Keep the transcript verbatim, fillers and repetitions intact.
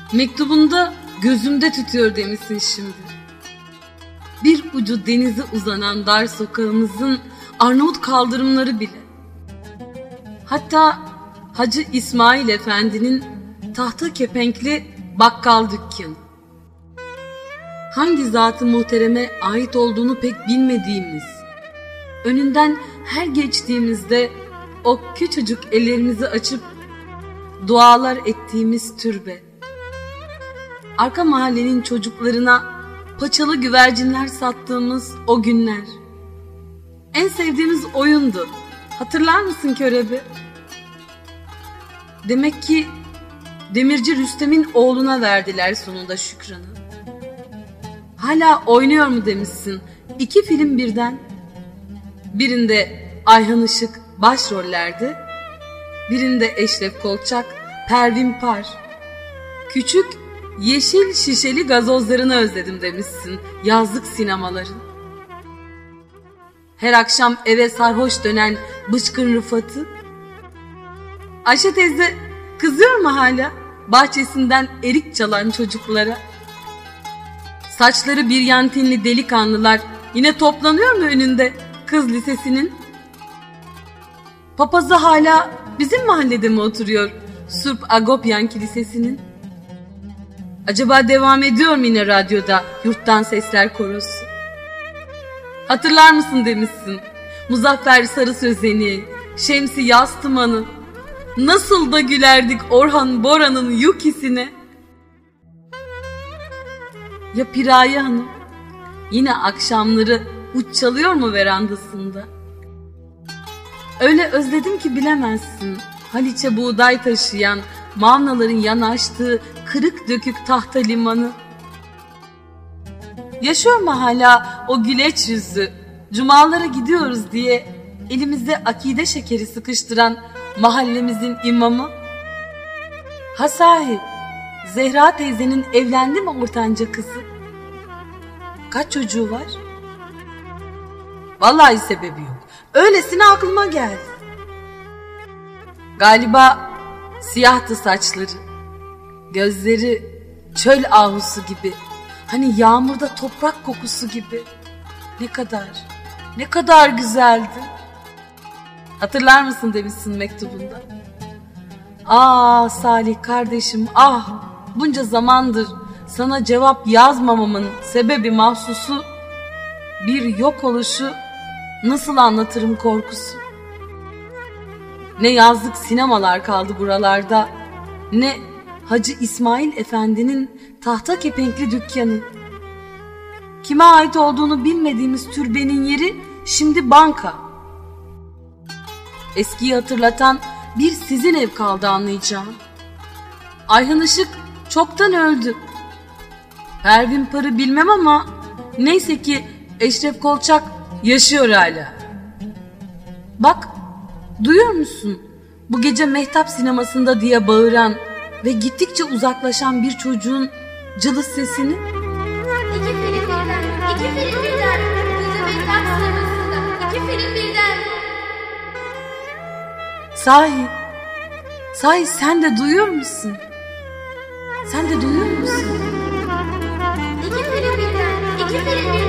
Mektubunda gözümde tütüyor demişsin şimdi. Bir ucu denize uzanan dar sokağımızın Arnavut kaldırımları bile. Hatta Hacı İsmail Efendi'nin tahta kepenkli bakkal dükkanı. Hangi zat-ı muhtereme ait olduğunu pek bilmediğimiz, önünden her geçtiğimizde o küçücük ellerimizi açıp dualar ettiğimiz türbe. Arka mahallenin çocuklarına paçalı güvercinler sattığımız o günler. En sevdiğimiz oyundu. Hatırlar mısın Körebi? Demek ki Demirci Rüstem'in oğluna verdiler sonunda Şükran'ı. Hala oynuyor mu demişsin? İki film birden. Birinde Ayhan Işık başrollerde, birinde Eşref Kolçak, Pervin Par. Küçük yeşil şişeli gazozlarını özledim demişsin, yazlık sinemaların. Her akşam eve sarhoş dönen bıçkın Rıfat'ı. Ayşe teyze kızıyor mu hala bahçesinden erik çalan çocuklara? Saçları bir yantinli delikanlılar yine toplanıyor mu önünde kız lisesinin? Papazı hala bizim mahallede mi oturuyor Surp Agopyan Kilisesi'nin? Acaba devam ediyor mu yine radyoda Yurttan Sesler Korosu? Hatırlar mısın demişsin Muzaffer Sarı Sözen'i, Şemsi Yastıman'ı. Nasıl da gülerdik Orhan Bora'nın yukisine. Ya Piraye Hanım yine akşamları uç çalıyor mu verandasında? Öyle özledim ki bilemezsin. Haliç'e buğday taşıyan mavnaların yanaştığı kırık dökük tahta limanı. Yaşıyor mu hala o güleç yüzü, cumalara gidiyoruz diye elimizde akide şekeri sıkıştıran mahallemizin imamı? Ha sahi, Zehra teyzenin evlendi mi ortanca kızı? Kaç çocuğu var? Vallahi sebebi yok. Öylesine aklıma geldi. Galiba siyahtı saçları, gözleri çöl ahusu gibi, hani yağmurda toprak kokusu gibi. Ne kadar, ne kadar güzeldi. Hatırlar mısın demişsin mektubunda. Ah Salih kardeşim, ah bunca zamandır sana cevap yazmamamın sebebi mahsusu bir yok oluşu, nasıl anlatırım korkusu. Ne yazlık sinemalar kaldı buralarda, ne Hacı İsmail Efendi'nin tahta kepenkli dükkanı. Kime ait olduğunu bilmediğimiz türbenin yeri şimdi banka. Eskiyi hatırlatan bir sizin ev kaldı anlayacağım. Ayhan Işık çoktan öldü. Pervin Par'ı bilmem ama neyse ki Eşref Kolçak yaşıyor hala. Bak, duyuyor musun? Bu gece Mehtap sinemasında diye bağıran ve gittikçe uzaklaşan bir çocuğun cılız sesini. İki film birden, iki film birden. Gece Mehtap sinemasında, iki film birden. Sahi, sahi sen de duyuyor musun? Sen de duyuyor musun? İki film birden, iki film birden.